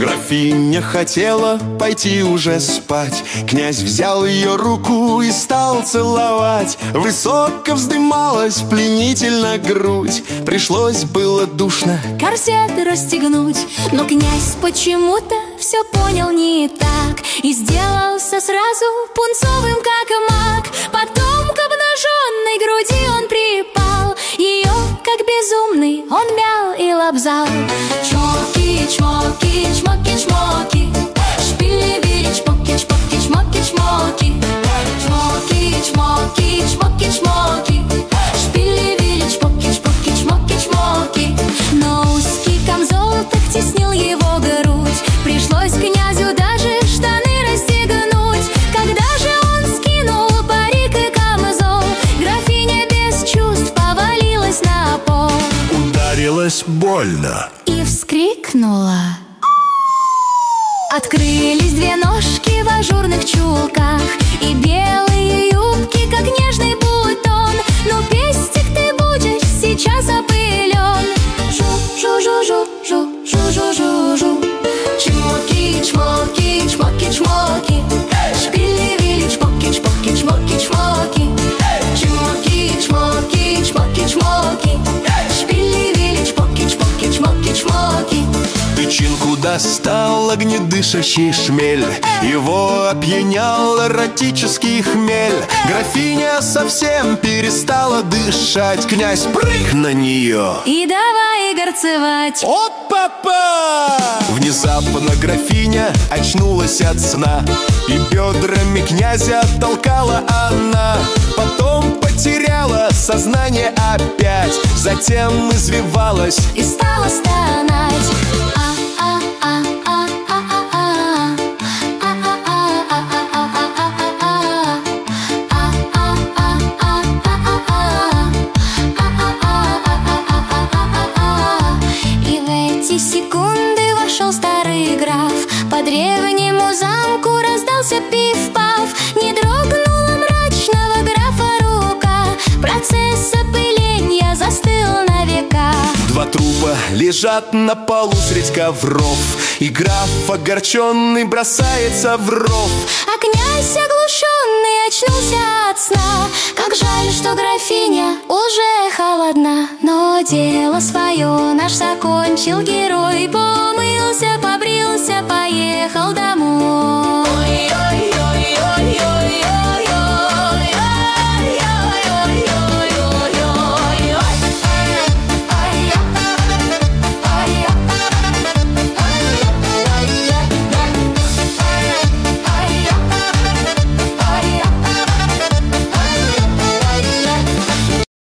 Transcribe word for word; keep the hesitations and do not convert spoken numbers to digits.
Графиня хотела пойти уже спать. Князь взял ее руку и стал целовать. Высоко вздымалась пленительно грудь. Пришлось было душно корсет расстегнуть. Но князь почему-то все понял не так и сделался сразу пунцовым, как маг. Потом к обнаженной груди он припал. Ее, как безумный, он мял и лобзал. Чмоки, чмоки, чмоки, чмоки. Шпили-вили, чмоки, чмоки, чмоки, чмоки. Чмоки, чмоки, чмоки, чмоки. Шпили-вили, чмоки, чмоки, чмоки, чмоки. Но узкий камзол так теснил его грудь. Пришлось князю даже штаны расстегнуть. Когда же он скинул парик и камзол, графиня без чувств повалилась на пол. Ударилась больно И вскрикнула. Открылись две ножки в ажурных чулках и белые юбки, как нежный бутон. Ну, пестик, ты будешь сейчас опылен. Жу-жу-жу-жу, жу-жу-жу-жу. Чмоки, чмоки, чмоки, чмоки. Шпили-вили, чмоки, чмоки, чмоки, чмоки. Чмоки, чмоки, чмоки, чмоки. Шпили-вили, чмоки, чмоки, чмоки, чмоки. Тычинку достал огнедышащий шмель. Его опьянял эротический хмель. Графиня совсем перестала дышать. Князь прыг на нее И давай горцевать. Оп-па-па! Внезапно графиня очнулась от сна, и бедрами князя толкала она. Потом потеряла сознание опять. Затем извивалась И стала стонать. И в эти секунды вошел старый граф. По древнему замку раздался пиф-паф. Не дрогнула мрачного графа рука. Процесс опыления застыл на века. Два трупа лежат на полу средь ковров, и граф огорченный бросается в ров. А князь оглушенный очнулся от сна. Как жаль, что графиня уже холодна. Но дело свое наш закончил герой. Помылся, побрился, поехал домой.